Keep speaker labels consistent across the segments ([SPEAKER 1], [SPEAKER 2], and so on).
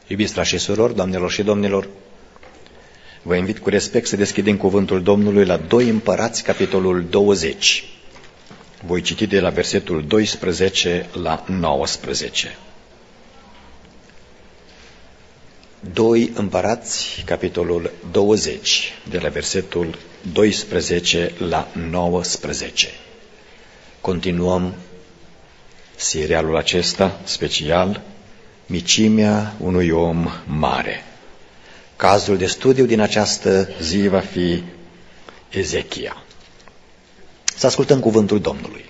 [SPEAKER 1] Iubiți frați și surori, doamnelor și domnilor, vă invit cu respect să deschidem cuvântul Domnului la 2 Împărați, capitolul 20. Voi citi de la versetul 12 la 19. 2 Împărați, capitolul 20, de la versetul 12 la 19. Continuăm serialul acesta special, Micimea unui om mare. Cazul de studiu din această zi va fi Ezechia. Să ascultăm cuvântul Domnului.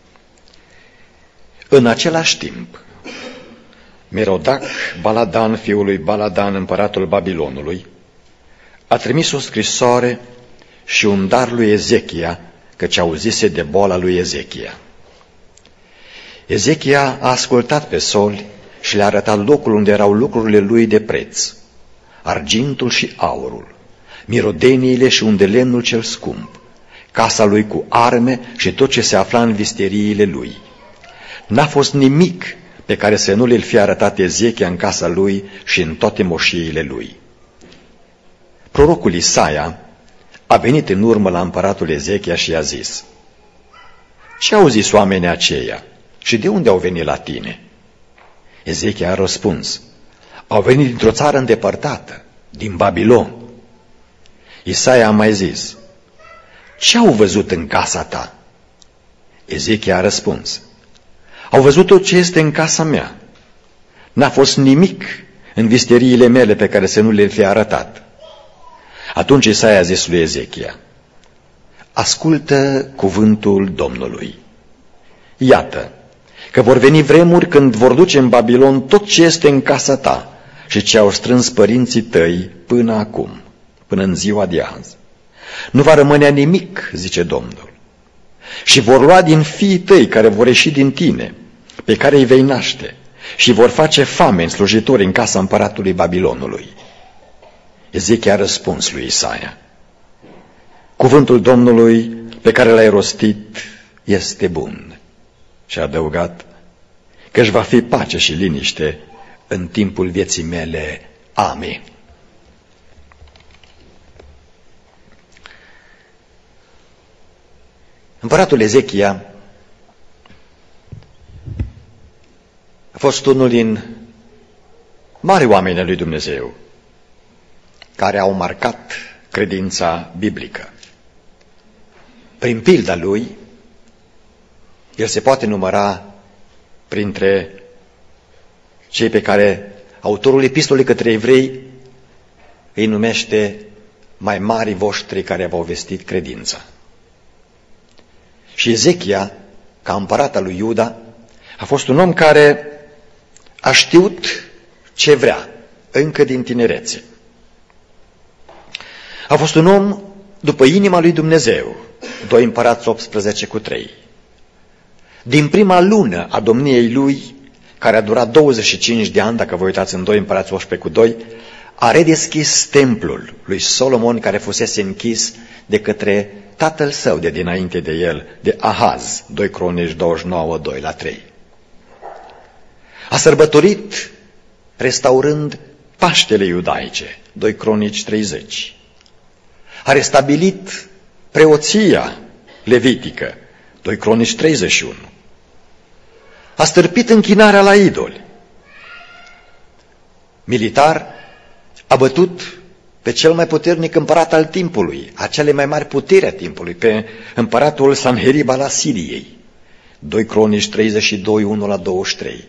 [SPEAKER 1] În același timp, Merodac Baladan, fiul lui Baladan, împăratul Babilonului, a trimis o scrisoare și un dar lui Ezechia, căci auzise de boala lui Ezechia. Ezechia a ascultat pe soli și le-a arătat locul unde erau lucrurile lui de preț, argintul și aurul, mirodeniile și unde lemnul cel scump, casa lui cu arme și tot ce se afla în visteriile lui. N-a fost nimic pe care să nu le-l fie arătat Ezechia în casa lui și în toate moșiile lui. Prorocul Isaia a venit în urmă la împăratul Ezechia și i-a zis: ce au zis oamenii aceia și de unde au venit la tine? Ezechia a răspuns: au venit dintr-o țară îndepărtată, din Babilon. Isaia a mai zis: ce au văzut în casa ta? Ezechia a răspuns: au văzut tot ce este în casa mea. N-a fost nimic în visteriile mele pe care să nu le fi arătat. Atunci Isaia a zis lui Ezechia: ascultă cuvântul Domnului. Iată că vor veni vremuri când vor duce în Babilon tot ce este în casa ta și ce au strâns părinții tăi până acum, până în ziua de azi. Nu va rămâne nimic, zice Domnul. Și vor lua din fiii tăi care vor ieși din tine, pe care îi vei naște, și vor face foame în slujitori în casa împăratului Babilonului. Ezechia a răspuns lui Isaia: cuvântul Domnului pe care l-ai rostit este bun. Și a adăugat că își va fi pace și liniște în timpul vieții mele. Amin. Împăratul Ezechia a fost unul din mari oameni ai lui Dumnezeu care au marcat credința biblică. Prin pilda lui, el se poate număra printre cei pe care autorul epistolei către evrei îi numește mai mari voștri care v-au vestit credința. Și Ezechia, ca împărat al lui Iuda, a fost un om care a știut ce vrea încă din tinerețe. A fost un om după inima lui Dumnezeu, 2 Împărați 18:3. Din prima lună a domniei lui, care a durat 25 de ani, dacă vă uitați în 2 Împărați 18:2, a redeschis templul lui Solomon, care fusese închis de către tatăl său de dinainte de el, de Ahaz, 2 Cronici 29:2-3. A sărbătorit restaurând Paștele iudaice, 2 Cronici 30. A restabilit preoția levitică, 2 Cronici 31. A stârpit închinarea la idoli. Militar, a bătut pe cel mai puternic împărat al timpului, a cele mai mari puteri a timpului, pe împăratul Sanherib al Asiriei, 2 Cronici 32, 1-23.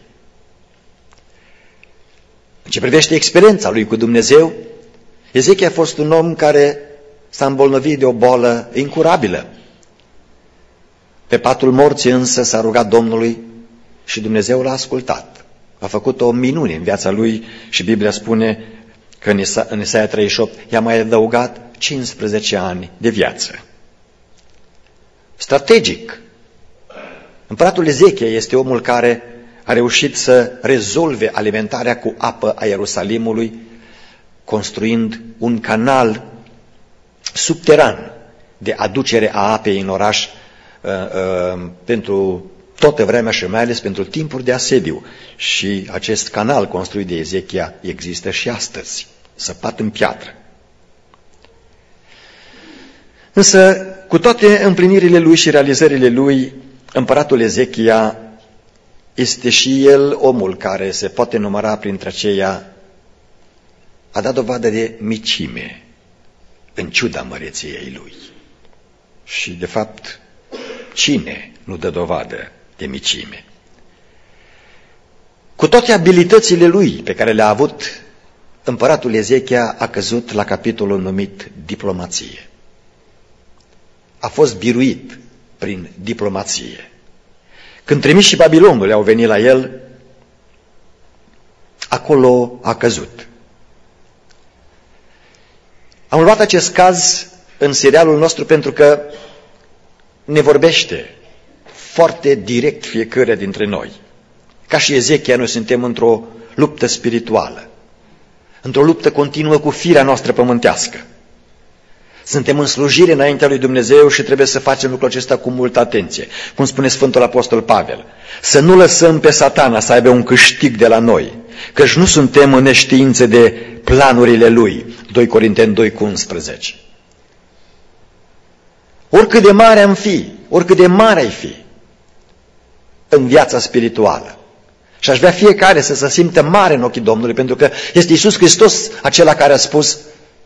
[SPEAKER 1] În ce privește experiența lui cu Dumnezeu, Ezechia a fost un om care s-a îmbolnăvit de o boală incurabilă. Pe patul morții însă s-a rugat Domnului și Dumnezeu l-a ascultat. A făcut o minune în viața lui și Biblia spune că în Isaia 38 i-a mai adăugat 15 ani de viață. Strategic, împăratul Ezechia este omul care a reușit să rezolve alimentarea cu apă a Ierusalimului, construind un canal subteran de aducere a apei în oraș pentru toată vremea și mai ales pentru timpuri de asediu. Și acest canal construit de Ezechia există și astăzi, săpat în piatră. Însă, cu toate împlinirile lui și realizările lui, împăratul Ezechia este și el omul care se poate număra printre aceia, a dat dovadă de micime, în ciuda măreției lui. Și, de fapt, cine nu dă dovadă de micime? Cu toate abilitățile lui pe care le-a avut, împăratul Ezechia a căzut la capitolul numit diplomație. A fost biruit prin diplomație. Când trimișii Babilonului au venit la el, acolo a căzut. Am luat acest caz în serialul nostru pentru că ne vorbește foarte direct fiecare dintre noi. Ca și Ezechia, noi suntem într-o luptă spirituală, într-o luptă continuă cu firea noastră pământească. Suntem în slujire înaintea lui Dumnezeu și trebuie să facem lucrul acesta cu multă atenție. Cum spune Sfântul Apostol Pavel, să nu lăsăm pe Satana să aibă un câștig de la noi, căci nu suntem în neștiință de planurile lui. 2 Corinteni 2,11. Oricât de mare am fi, oricât de mare ai fi în viața spirituală, și aș vrea fiecare să se simtă mare în ochii Domnului, pentru că este Iisus Hristos acela care a spus: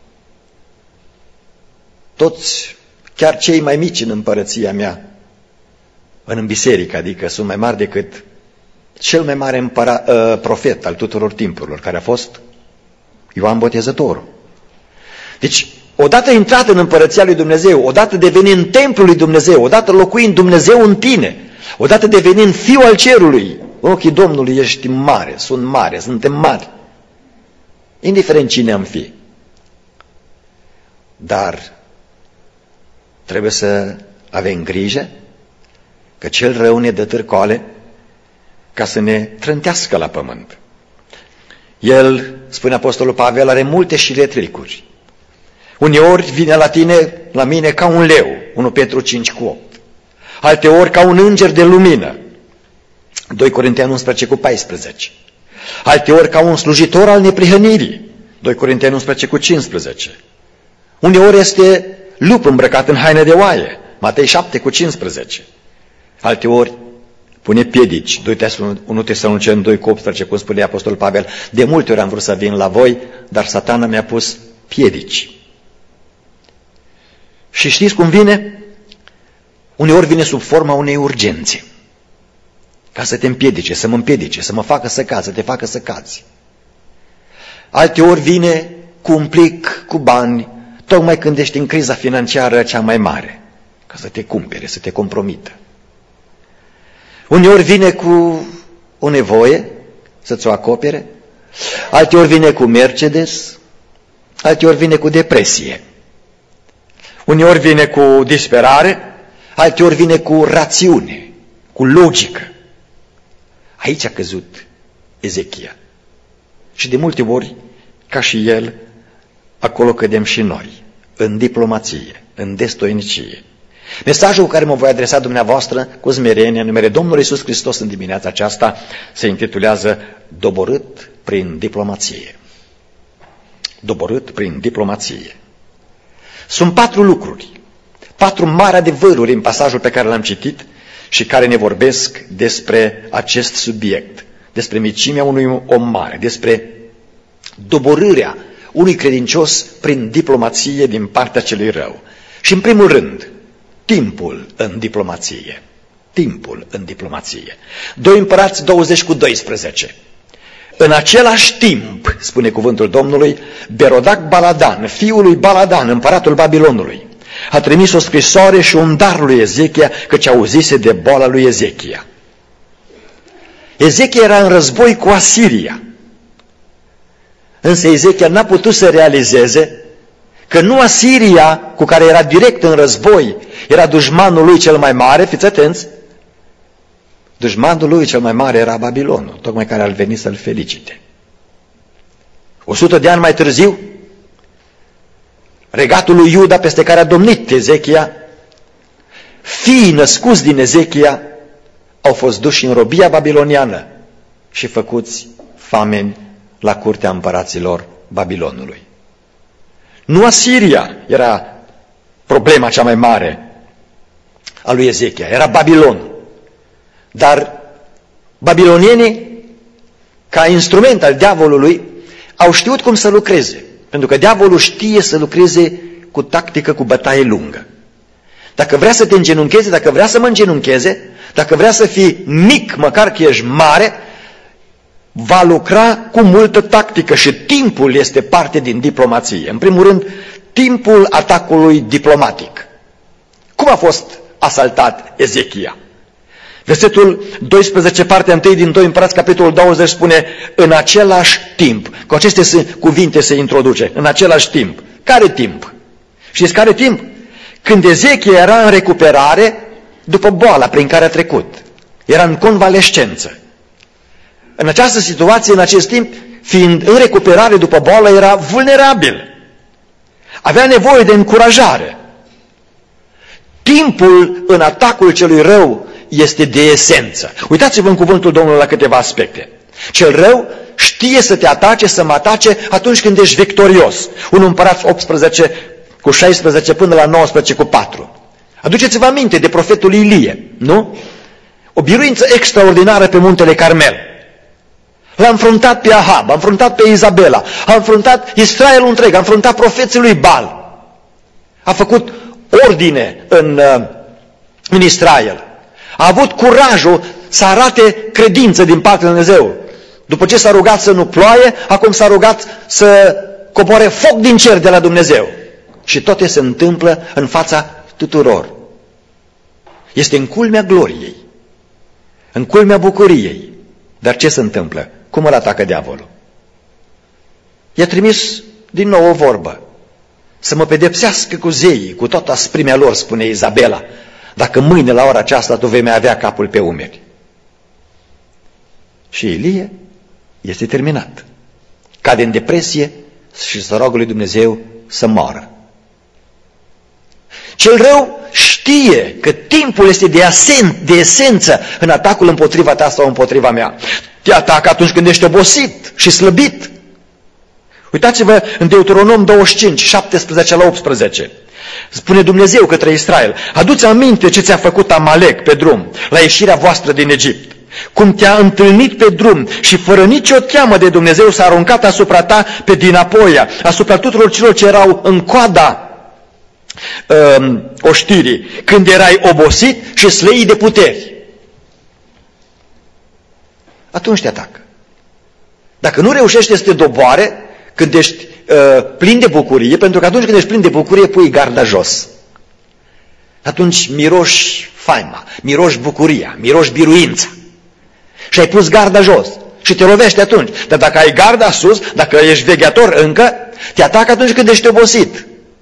[SPEAKER 1] toți, chiar cei mai mici în împărăția mea, în biserică, adică sunt mai mari decât cel mai mare profet al tuturor timpurilor, care a fost Ioan Botezătorul. Deci, odată intrat în împărăția lui Dumnezeu, odată devenind templul lui Dumnezeu, odată locuind Dumnezeu în tine, odată devenind fiul al cerului, în ochii Domnului ești mare, sunt mare, suntem mari, indiferent cine am fi. Dar trebuie să avem grijă că cel rău ne dă târcoale ca să ne trântească la pământ. El, spune Apostolul Pavel, are multe șiretricuri. Uneori vine la tine, la mine, ca un leu, 1 Petru 5,8. Alteori ca un înger de lumină, 2 Corinteni 11,14. Alteori ca un slujitor al neprihănirii, 2 Corinteni 11,15. Uneori este lup îmbrăcat în haine de oaie, Matei 7,15. Alteori pune piedici, 1 Tesaloniceni 2,18, cum spune Apostolul Pavel, de multe ori am vrut să vin la voi, dar Satana mi-a pus piedici. Și știți cum vine? Uneori vine sub forma unei urgențe, ca să te împiedice, să mă împiedice, să mă facă să cazi, să te facă să cazi. Alteori vine cu un plic, cu bani, tocmai când ești în criza financiară cea mai mare, ca să te cumpere, să te compromită. Uneori vine cu o nevoie să-ți o acopere, alteori vine cu Mercedes, alteori vine cu depresie, uneori vine cu disperare, alteori vine cu rațiune, cu logică. Aici a căzut Ezechia. Și de multe ori, ca și el, acolo cădem și noi, în diplomație, în destoinicie. Mesajul cu care mă voi adresa dumneavoastră cu smerenie, în numele Domnului Iisus Hristos în dimineața aceasta, se intitulează Doborât prin diplomație. Doborât prin diplomație. Sunt 4 lucruri, 4 mari adevăruri în pasajul pe care l-am citit și care ne vorbesc despre acest subiect, despre micimea unui om mare, despre doborârea unui credincios prin diplomație din partea celui rău. Și în primul rând, timpul în diplomație. Timpul în diplomație. 2 Împărați 20:12. În același timp, spune cuvântul Domnului, Berodac Baladan, fiul lui Baladan, împăratul Babilonului, a trimis o scrisoare și un dar lui Ezechia, căci auzise de boala lui Ezechia. Ezechia era în război cu Asiria. Însă Ezechia n-a putut să realizeze că nu Asiria, cu care era direct în război, era dușmanul lui cel mai mare, fiți atenți, dușmanul lui cel mai mare era Babilonul, tocmai care ar veni să-l felicite. 100 de ani mai târziu, regatul lui Iuda, peste care a domnit Ezechia, fiii născuți din Ezechia au fost duși în robia babiloniană și făcuți fameni la curtea împăraților Babilonului. Nu Asiria era problema cea mai mare a lui Ezechia, era Babilon. Dar babilonienii, ca instrument al diavolului, au știut cum să lucreze. Pentru că diavolul știe să lucreze cu tactică, cu bătaie lungă. Dacă vrea să te îngenuncheze, dacă vrea să mă îngenuncheze, dacă vrea să fii mic, măcar că ești mare, va lucra cu multă tactică și timpul este parte din diplomație. În primul rând, timpul atacului diplomatic. Cum a fost asaltat Ezechia? Versetul 12, partea 1 din 2 Împărați, capitolul 20, spune în același timp. Cu aceste cuvinte se introduce. În același timp. Care timp? Știți care timp? Când Ezechia era în recuperare după boala prin care a trecut. Era în convalescență. În această situație, în acest timp, fiind în recuperare după boală, era vulnerabil. Avea nevoie de încurajare. Timpul în atacul celui rău este de esență. Uitați-vă în cuvântul Domnului la câteva aspecte. Cel rău știe să te atace, să mă atace atunci când ești victorios. 1 Împărați 18 cu 16 până la 19 cu 4. Aduceți-vă aminte de profetul Ilie, nu? O biruință extraordinară pe muntele Carmel. L-a înfruntat pe Ahab, a înfruntat pe Izabela, a înfruntat Israelul întreg, a înfruntat profeții lui Baal. A făcut ordine în Israel. A avut curajul să arate credință din partea lui Dumnezeu. După ce s-a rugat să nu ploaie, acum s-a rugat să coboare foc din cer de la Dumnezeu. Și toate se întâmplă în fața tuturor. Este în culmea gloriei, în culmea bucuriei. Dar ce se întâmplă? Cum îl atacă diavolul? I-a trimis din nou o vorbă. Să mă pedepsească cu zeii, cu toată asprimea lor, spune Izabela, dacă mâine la ora aceasta tu vei mai avea capul pe umeri. Și Ilie este terminat. Cade în depresie și să roagă lui Dumnezeu să moară. Cel rău știe că timpul este de esență în atacul împotriva ta sau împotriva mea. Te atacă atunci când ești obosit și slăbit. Uitați-vă în Deuteronom 25, 17 la 18. Spune Dumnezeu către Israel, adu-ți aminte ce ți-a făcut Amalek pe drum, la ieșirea voastră din Egipt. Cum te-a întâlnit pe drum și fără nicio teamă de Dumnezeu s-a aruncat asupra ta pe dinapoia, asupra tuturor celor ce erau în coada oștirii, când erai obosit și slăit de puteri. Atunci te atacă. Dacă nu reușește să te doboare, când ești plin de bucurie, pentru că atunci când ești plin de bucurie, pui garda jos. Atunci miroși faima, miroși bucuria, miroși biruința. Și ai pus garda jos și te lovește atunci. Dar dacă ai garda sus, dacă ești vegheator încă, te atacă atunci când ești obosit.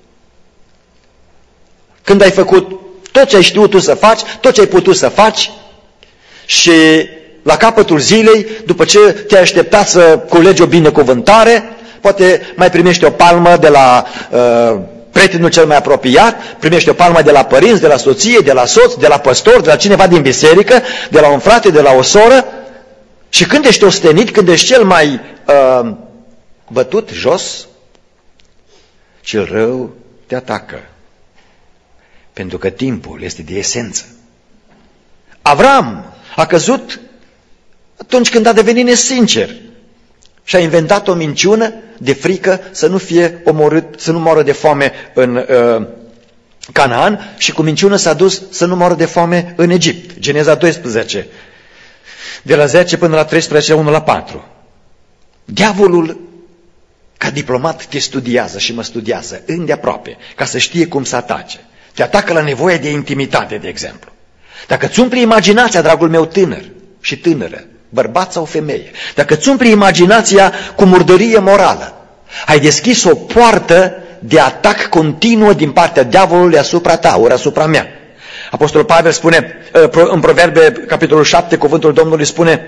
[SPEAKER 1] Când ai făcut tot ce ai știut tu să faci, tot ce ai putut să faci și la capătul zilei, după ce te-ai așteptat să culegi o binecuvântare, poate mai primești o palmă de la prietenul cel mai apropiat, primești o palmă de la părinți, de la soție, de la soț, de la păstor, de la cineva din biserică, de la un frate, de la o soră. Și când ești ostenit, când ești cel mai bătut jos, cel rău te atacă. Pentru că timpul este de esență. Avram a căzut atunci când a devenit nesincer și a inventat o minciună de frică să nu fie omorât, să nu moară de foame în Canaan și cu minciună s-a dus să nu moară de foame în Egipt. Geneza 12, de la 10 până la 13, 1 la 4. Diavolul, ca diplomat, te studiază și mă studiază îndeaproape, ca să știe cum să atace. Te atacă la nevoie de intimitate, de exemplu. Dacă îți umpli imaginația, dragul meu tânăr și tânără, bărbat sau femeie, dacă îți umpli imaginația cu murdărie morală, ai deschis o poartă de atac continuă din partea diavolului asupra ta, ori asupra mea. Apostolul Pavel spune, în Proverbe, capitolul 7, cuvântul Domnului spune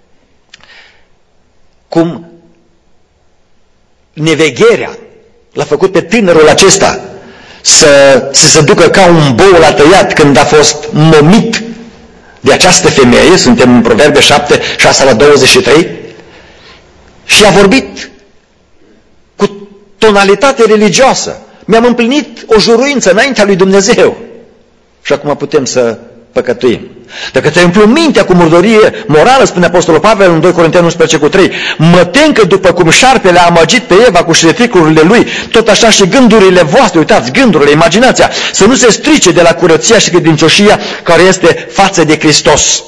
[SPEAKER 1] cum nevegherea l-a făcut pe tânărul acesta să se ducă ca un bou la tăiat când a fost momit de această femeie, suntem în Proverbe 7, 6-23, și a vorbit cu tonalitate religioasă. Mi-am împlinit o juruință înaintea lui Dumnezeu și acum putem să păcătuim. Dacă te umplu mintea cu murdărie morală, spune Apostolul Pavel în 2 Corinteni 11:3, mă tem că după cum șarpele a amăgit pe Eva cu șereticurile lui, tot așa și gândurile voastre, uitați, gândurile, imaginația, să nu se strice de la curăția și credincioșia care este față de Hristos.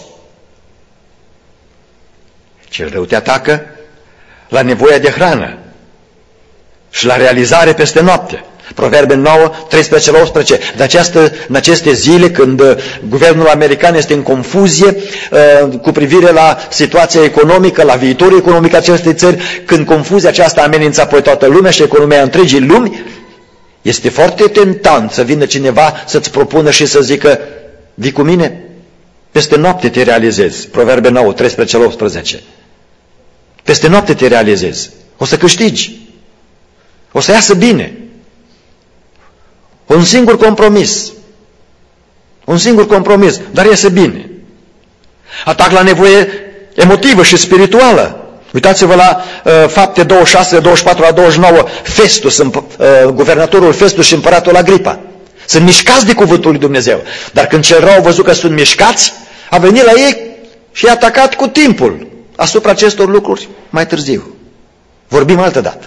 [SPEAKER 1] Cel rău te atacă la nevoia de hrană și la realizare peste noapte. Proverbe 9, 13-18. În aceste zile, când guvernul american este în confuzie cu privire la situația economică, la viitorul economic acestei țări, când confuzia aceasta amenință apoi toată lumea și economia întregii lumi, este foarte tentant să vină cineva să-ți propună și să zică, vii cu mine? Peste noapte te realizezi. Proverbe 9, 13-18. Peste noapte te realizezi. O să câștigi. O să iasă bine. Un singur compromis, dar iese bine. Atac la nevoie emotivă și spirituală. Uitați-vă la Fapte 26, 24-29, Festus, guvernatorul Festus și împăratul Agripa. Sunt mișcați de cuvântul lui Dumnezeu. Dar când cel rău a văzut că sunt mișcați, a venit la ei și i-a atacat cu timpul asupra acestor lucruri mai târziu. Vorbim altă dată.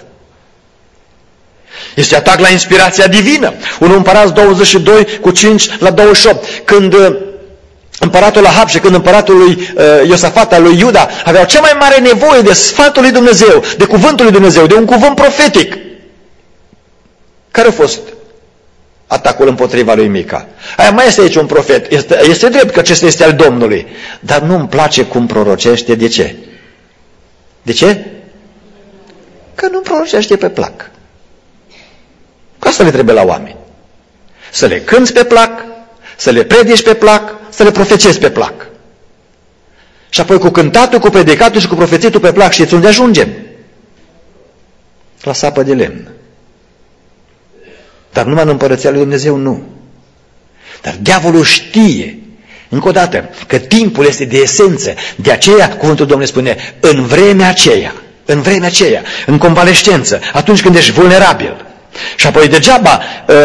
[SPEAKER 1] Este atac la inspirația divină. 1 Împărați 22 cu 5-28. Când împăratul Ahab și când împăratul lui Iosafat al lui Iuda aveau cea mai mare nevoie de sfatul lui Dumnezeu, de cuvântul lui Dumnezeu, de un cuvânt profetic. Care a fost atacul împotriva lui Mica? Aia mai este aici un profet. Este drept că acesta este al Domnului. Dar nu-mi place cum prorocește. De ce? De ce? Că nu prorocește pe plac. Că asta le trebuie la oameni. Să le cânți pe plac, să le predici pe plac, să le profețezi pe plac. Și apoi cu cântatul, cu predicatul și cu profețitul pe plac, știți unde ajungem? La sapă de lemn. Dar numai în împărăția lui Dumnezeu nu. Dar diavolul știe, încă o dată, că timpul este de esență. De aceea, cuvântul Domnului spune, în vremea aceea, în convalescență, atunci când ești vulnerabil. Și apoi degeaba,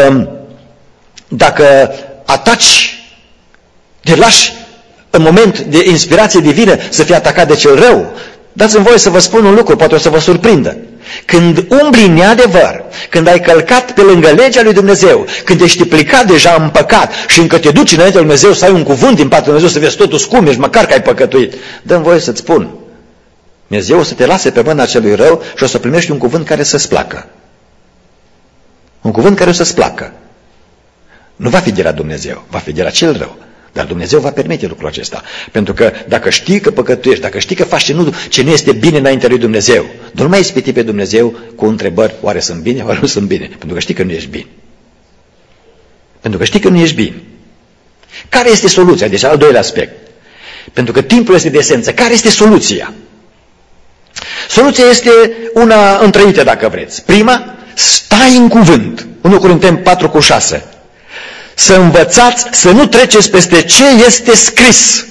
[SPEAKER 1] dacă ataci, te lași în moment de inspirație divină să fii atacat de cel rău, dați-mi voie să vă spun un lucru, poate o să vă surprindă. Când umbli în neadevăr, când ai călcat pe lângă legea lui Dumnezeu, când ești plicat deja în păcat și încă te duci înainte lui Dumnezeu să ai un cuvânt din partea lui Dumnezeu, să vezi totul scum, ești măcar că ai păcătuit, dă-mi voie să-ți spun, Dumnezeu o să te lase pe mâna celui rău și o să primești un cuvânt care să-ți placă. Un cuvânt care o să-ți placă. Nu va fi de la Dumnezeu, va fi de la cel rău. Dar Dumnezeu va permite lucrul acesta. Pentru că dacă știi că păcătuiești, dacă știi că faci ce nu este bine înaintea lui Dumnezeu, nu mai ispiti pe Dumnezeu cu întrebări, oare sunt bine, oare nu sunt bine. Pentru că știi că nu ești bine. Pentru că știi că nu ești bine. Care este soluția? Deci al doilea aspect. Pentru că timpul este de esență. Care este soluția? Soluția este una întrăită, dacă vreți. Prima, stai în cuvânt. 1 Corinteni 4:6. Să învățați să nu treceți peste ce este scris.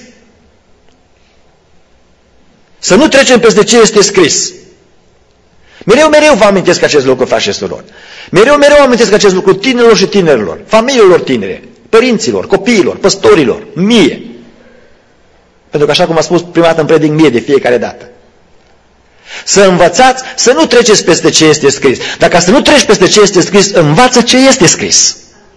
[SPEAKER 1] Să nu trecem peste ce este scris. Mereu vă amintesc acest lucru, frați și surori. Mereu amintesc acest lucru tinerilor și tinerilor, familiilor tinere, părinților, copiilor, păstorilor, mie. Pentru că așa cum a spus prima dată în predic, mie de fiecare dată. Să învățați să nu treceți peste ce este scris. Dacă să nu treci peste ce este scris, învață ce este scris.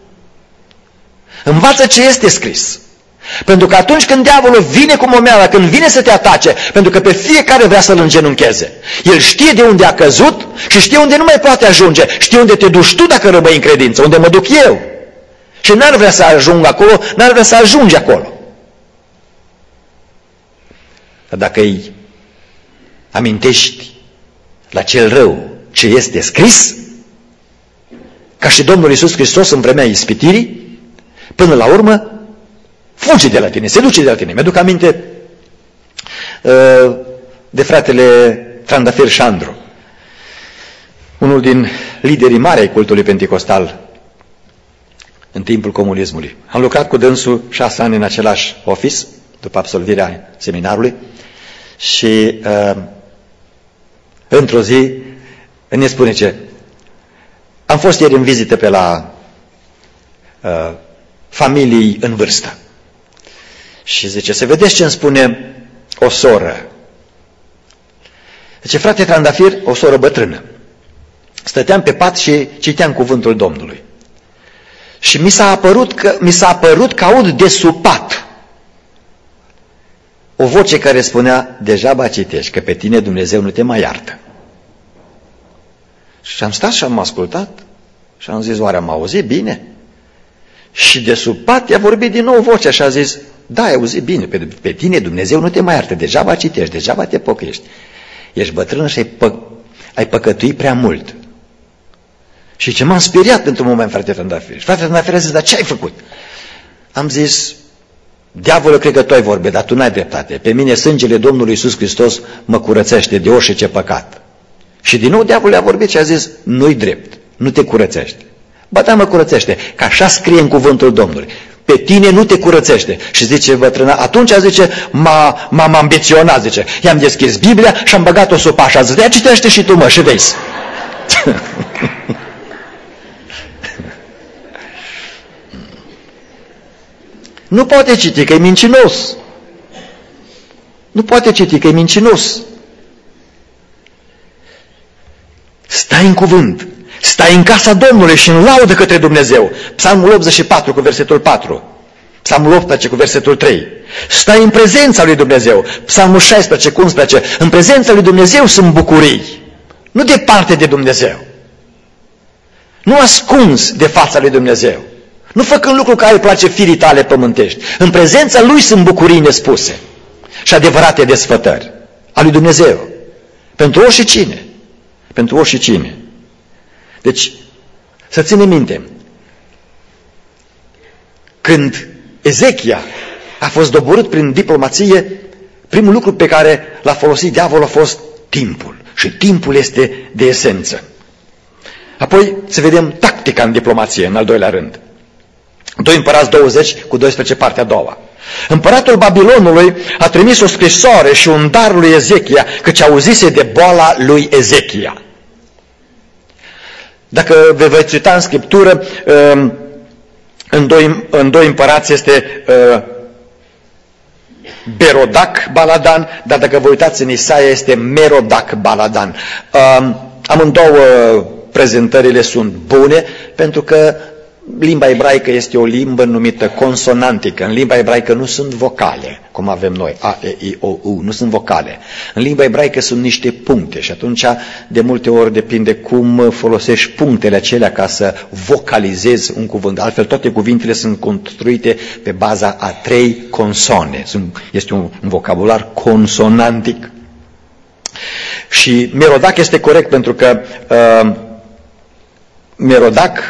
[SPEAKER 1] Învață ce este scris. Pentru că atunci când diavolul vine cu momeala, când vine să te atace, pentru că pe fiecare vrea să-l îngenuncheze, el știe de unde a căzut și știe unde nu mai poate ajunge, știe unde te duci tu dacă rămâi în credință, unde mă duc eu. Și n-ar vrea să ajung acolo, n-ar vrea să ajungi acolo. Dar dacă îi amintești la cel rău ce este scris, ca și Domnul Iisus Hristos în vremea ispitirii, până la urmă, fuge de la tine, se duce de la tine. Mi-aduc aminte de fratele Trandafir Șandru, unul din liderii mari ai cultului penticostal în timpul comunismului. Am lucrat cu dânsul 6 ani în același office, după absolvirea seminarului, și într-o zi ne spune ce: am fost ieri în vizită pe la familii în vârstă. Și zice: să vedeți ce îmi spune o soră. Zice: frate Trandafir, o soră bătrână. Stăteam pe pat și citeam cuvântul Domnului. Și mi s-a apărut că aud de sub pat o voce care spunea: degeaba citești, că pe tine Dumnezeu nu te mai iartă. Și am stat și am ascultat și am zis: oare am auzit bine? Și de sub pat i-a vorbit din nou vocea și a zis: da, ai auzit bine, pe tine Dumnezeu nu te mai iartă, degeaba citești, degeaba te pocăiești. Ești bătrân și ai păcătuit prea mult. Și ce m-am speriat într-un moment, frate Trandafir. Și frate Trandafir a zis: dar ce ai făcut? Am zis: diavolul, cred că tu ai vorbit, dar tu n-ai dreptate. Pe mine sângele Domnului Iisus Hristos mă curățește de orice păcat. Și din nou diavolul a vorbit și a zis: nu-i drept, nu te curățește. Ba da, mă curățește, că așa scrie în cuvântul Domnului: pe tine nu te curățește. Și zice bătrâna, atunci zice, m-am ambiționat, zice, i-am deschis Biblia și am băgat-o sub așa, zice: ia citește și tu, mă, și vezi. Nu poate citi, că e mincinos. Nu poate citi, că e mincinos. Stai în cuvânt, stai în casa Domnului și în laudă către Dumnezeu. Psalmul 84 cu versetul 4, Psalmul 18 cu versetul 3. Stai în prezența lui Dumnezeu. Psalmul 16 cu 11. În prezența lui Dumnezeu sunt bucurii, nu departe de Dumnezeu. Nu ascunzi de fața lui Dumnezeu. Nu făcând lucru care îi place firii tale pământești. În prezența lui sunt bucurii nespuse și adevărate desfătări a lui Dumnezeu. Pentru oricine. Pentru oricine. Deci, să ținem minte, când Ezechia a fost doborât prin diplomație, primul lucru pe care l-a folosit diavolul a fost timpul. Și timpul este de esență. Apoi să vedem tactica în diplomație, în al doilea rând. 2 Împărați 20 cu 12, partea a doua. Împăratul Babilonului a trimis o scrisoare și un dar lui Ezechia, căci auzise de boala lui Ezechia. Dacă vă veți uita în Scriptură, în 2 Împărați este Berodac Baladan, dar dacă vă uitați în Isaia este Merodac Baladan. Amândouă prezentările sunt bune, pentru că limba ebraică este o limbă numită consonantică. În limba ebraică nu sunt vocale, cum avem noi, A, E, I, O, U, nu sunt vocale. În limba ebraică sunt niște puncte și atunci de multe ori depinde cum folosești punctele acelea ca să vocalizezi un cuvânt. Altfel toate cuvintele sunt construite pe baza a 3 consone. Este un vocabular consonantic. Și Merodac este corect pentru că Merodac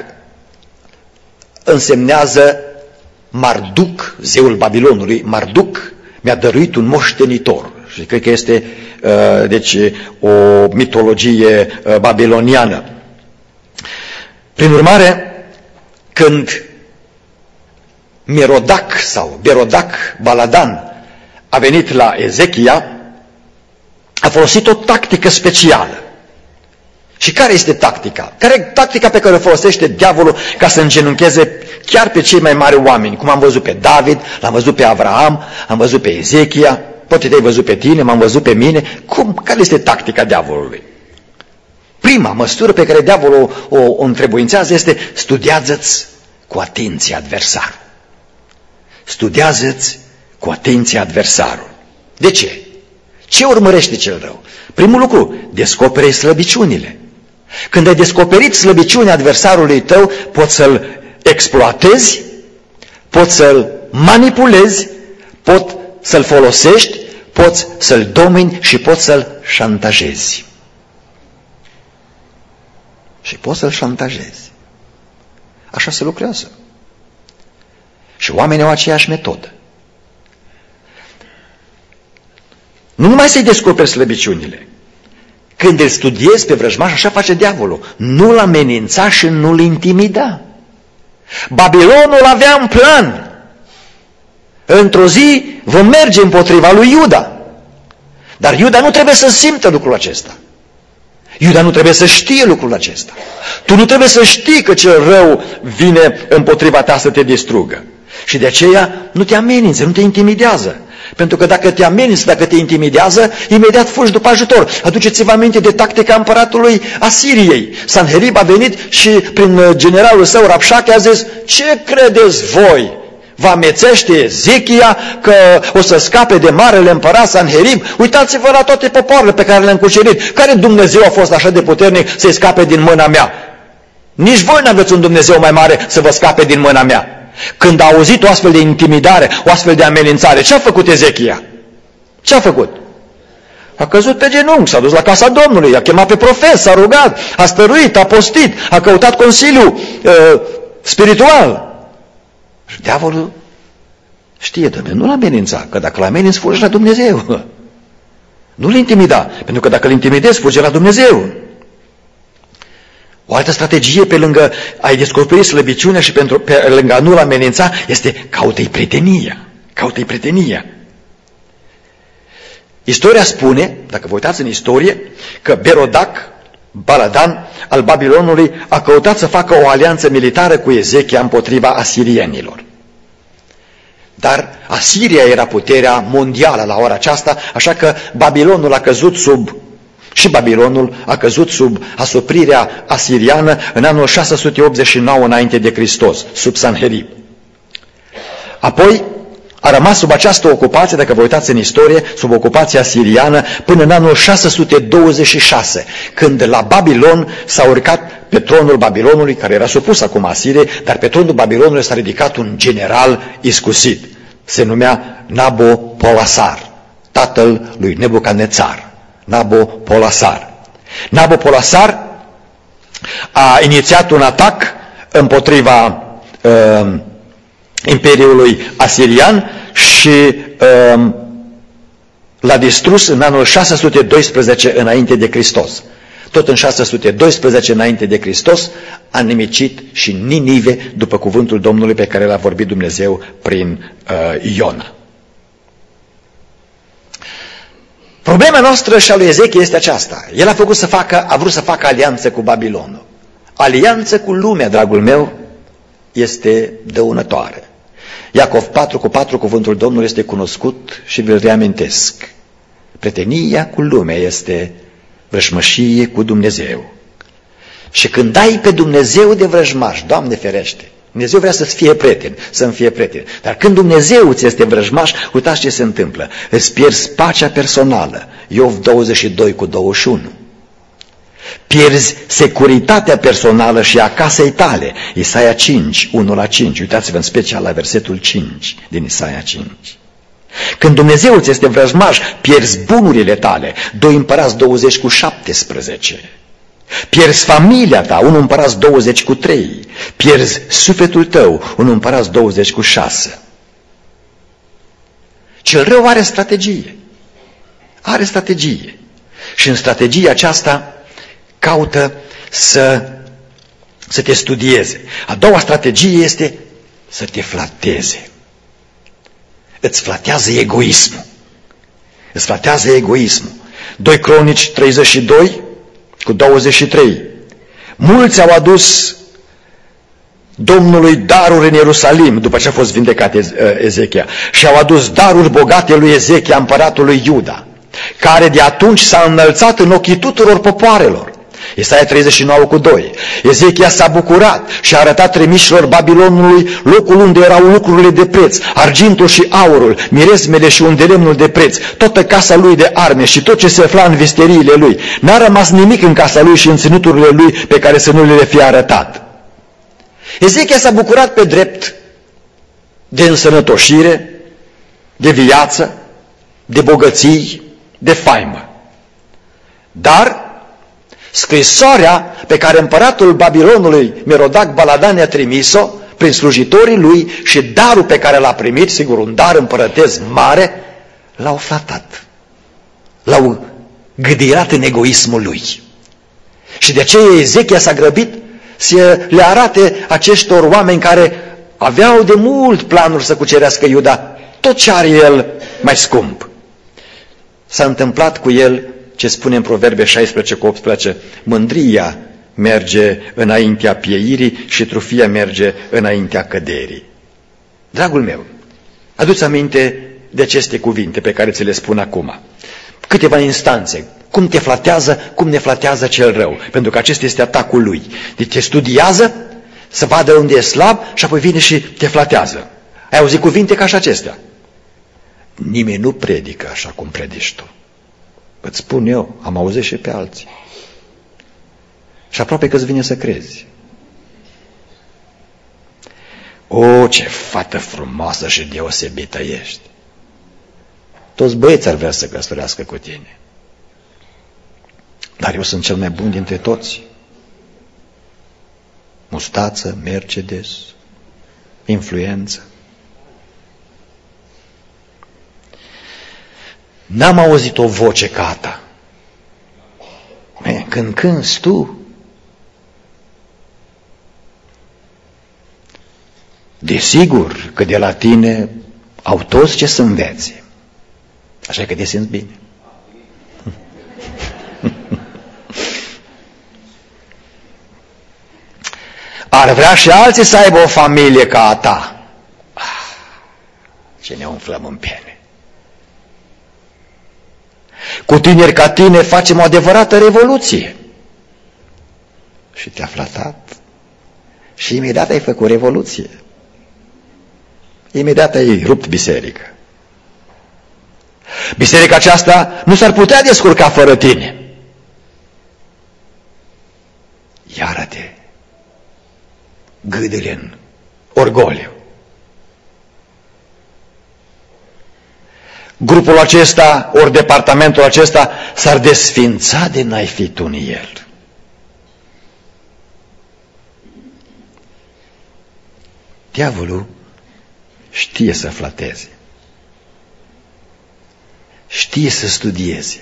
[SPEAKER 1] însemnează Marduk, zeul Babilonului. Marduk mi-a dăruit un moștenitor. Și cred că este deci o mitologie babiloniană. Prin urmare, când Merodac sau Berodac Baladan a venit la Ezechia, a folosit o tactică specială. Și care este tactica? Care e tactica pe care o folosește diavolul ca să îngenuncheze chiar pe cei mai mari oameni? Cum am văzut pe David, l-am văzut pe Avraam, am văzut pe Ezechia, poate te-ai văzut pe tine, m-am văzut pe mine. Care este tactica diavolului? Prima măsură pe care diavolul o întrebuințează este: studiază-ți cu atenție adversarul. Studiază-ți cu atenție adversarul. De ce? Ce urmărește cel rău? Primul lucru, descoperi slăbiciunile. Când ai descoperit slăbiciunea adversarului tău, poți să-l exploatezi, poți să-l manipulezi, poți să-l folosești, poți să-l domini și poți să-l șantajezi. Și poți să-l șantajezi. Așa se lucrează. Și oamenii au aceeași metodă. Nu numai să-i descoperi slăbiciunile. Când îl studiezi pe vrăjmaș, așa face diavolul. Nu-l amenința și nu-l intimida. Babilonul avea un plan. Într-o zi vom merge împotriva lui Iuda. Dar Iuda nu trebuie să simtă lucrul acesta. Iuda nu trebuie să știe lucrul acesta. Tu nu trebuie să știi că cel rău vine împotriva ta să te distrugă. Și de aceea nu te amenință, nu te intimidează. Pentru că dacă te amenință, dacă te intimidează, imediat fugi după ajutor. Aduceți-vă aminte de tactica împăratului Asiriei. Sanherib a venit și prin generalul său Rabșache a zis: ce credeți voi? Vă amețește Ezechia că o să scape de marele împărat Sanherib? Uitați-vă la toate popoarele pe care le-am cucerit. Care Dumnezeu a fost așa de puternic să-i scape din mâna mea? Nici voi n-aveți un Dumnezeu mai mare să vă scape din mâna mea. Când a auzit o astfel de intimidare, o astfel de amenințare, ce a făcut Ezechia? Ce a făcut? A căzut pe genunchi, s-a dus la casa Domnului, a chemat pe profet, s-a rugat, a stăruit, a postit, a căutat consiliu spiritual. Și diavolul știe, Dom'le, nu-l amenința, că dacă l-ameninți, fugi la Dumnezeu. Nu-l intimida, pentru că dacă îl intimidezi, fugi la Dumnezeu. O altă strategie, pe lângă a-i descoperi slăbiciunea și pe lângă a nu-l amenința, este caută-i prietenia. Caută-i prietenia. Istoria spune, dacă vă uitați în istorie, că Berodac, Baladan al Babilonului, a căutat să facă o alianță militară cu Ezechia împotriva asirienilor. Dar Asiria era puterea mondială la ora aceasta, așa că Babilonul a căzut sub asuprirea asiriană în anul 689 înainte de Hristos, sub Sanherib. Apoi a rămas sub această ocupație, dacă vă uitați în istorie, sub ocupația asiriană până în anul 626, când la Babilon s-a urcat pe tronul Babilonului, care era supus acum Asiriei, dar pe tronul Babilonului s-a ridicat un general iscusit. Se numea Nabopolassar, tatăl lui Nebucadnețar. Nabopolassar. Nabopolassar a inițiat un atac împotriva Imperiului Asirian și l-a distrus în anul 612 înainte de Hristos. Tot în 612 înainte de Hristos a nimicit și Ninive, după cuvântul Domnului pe care l-a vorbit Dumnezeu prin Iona. Problema noastră și a lui Ezechia este aceasta. El a vrut să facă alianță cu Babilonul. Alianță cu lumea, dragul meu, este dăunătoare. Iacov 4:4, cuvântul Domnului este cunoscut și vi-l reamintesc. Prietenia cu lumea este vrăjmășie cu Dumnezeu. Și când dai pe Dumnezeu de vrăjmaș, Doamne ferește, Dumnezeu vrea să-ți fie prieten, să-mi fie prieten. Dar când Dumnezeu ți este vrăjmaș, uitați ce se întâmplă. Îți pierzi pacea personală. Iov 22:21. Pierzi securitatea personală și a casei tale. Isaia 5:1-5. Uitați-vă în special la versetul 5 din Isaia 5. Când Dumnezeu ți este vrăjmaș, pierzi bunurile tale. 2 Împărați 20:17. Pierzi familia ta, 1 Împărați 20:3. Pierzi sufletul tău, 1 Împărați 20:6. Cel rău are strategie. Are strategie. Și în strategia aceasta caută să te studieze. A doua strategie este să te flateze. Îți flatează egoismul. Îți flatează egoismul. 2 Cronici 32:23. Mulți au adus Domnului daruri în Ierusalim, după ce a fost vindecat Ezechia, și au adus daruri bogate lui Ezechia, împăratul lui Iuda, care de atunci s-a înălțat în ochii tuturor popoarelor. Isaia 39:2. Ezechia s-a bucurat și a arătat trimișilor Babilonului locul unde erau lucrurile de preț, argintul și aurul, miresmele și undelemnul de preț, toată casa lui de arme și tot ce se afla în visteriile lui. N-a rămas nimic în casa lui și în ținuturile lui pe care să nu le fie arătat. Ezechia s-a bucurat pe drept de însănătoșire, de viață, de bogății, de faimă. Dar scrisoarea pe care împăratul Babilonului Merodac Baladan i-a trimis-o prin slujitorii lui și darul pe care l-a primit, sigur un dar împărătesc mare, l-au flatat. L-au gâdirat în egoismul lui. Și de aceea Ezechia s-a grăbit să le arate acestor oameni care aveau de mult planuri să cucerească Iuda, tot ce are el mai scump. S-a întâmplat cu el ce spune în Proverbe 16:18, mândria merge înaintea pieirii și trufia merge înaintea căderii. Dragul meu, adu-ți aminte de aceste cuvinte pe care ți le spun acum. Câteva instanțe, cum te flatează, cum ne flatează cel rău, pentru că acesta este atacul lui. Deci te studiază, să vadă unde e slab și apoi vine și te flatează. Ai auzit cuvinte ca și acestea? Nimeni nu predică așa cum predici tu. Îți spun eu, am auzit și pe alții. Și aproape că îți vine să crezi. O, ce fată frumoasă și deosebită ești! Toți băieți ar vrea să căsătorească cu tine. Dar eu sunt cel mai bun dintre toți. Mustață, Mercedes, influență. N-am auzit o voce ca a ta. Când cânti tu, desigur că de la tine au toți ce să învețe. Așa că te simți bine. Ar vrea și alții să aibă o familie ca a ta. Ce ne umflăm în piele. Cu tineri ca tine facem o adevărată revoluție. Și te-a flatat. Și imediat ai făcut revoluție. Imediat ai rupt biserică. Biserica aceasta nu s-ar putea descurca fără tine. Iară-te gâdile în orgoliu. Grupul acesta, ori departamentul acesta, s-ar desfința de n-ai fi tu în el. Diavolul știe să flateze. Știe să studieze.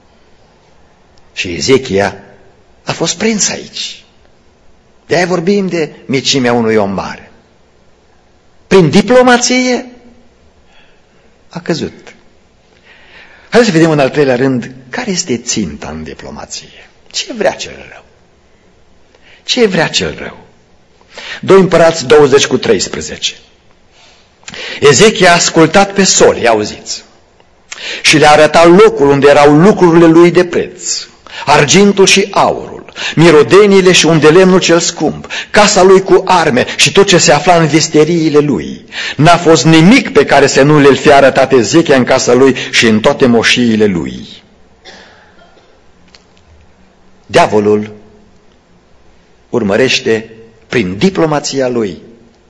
[SPEAKER 1] Și Ezechia a fost prins aici. De-aia vorbim de micimea unui om mare. Prin diplomație a căzut. Hai să vedem în al treilea rând care este ținta în diplomație. Ce vrea cel rău? Ce vrea cel rău? 2 Împărați 20:13. Ezechia a ascultat pe soli, auziți, și le-a arătat locul unde erau lucrurile lui de preț, argintul și aurul, mirodeniile și undelemnul cel scump, casa lui cu arme și tot ce se afla în visteriile lui. N-a fost nimic pe care să nu le fi arătat Ezechia în casa lui și în toate moșiile lui. Diavolul urmărește prin diplomația lui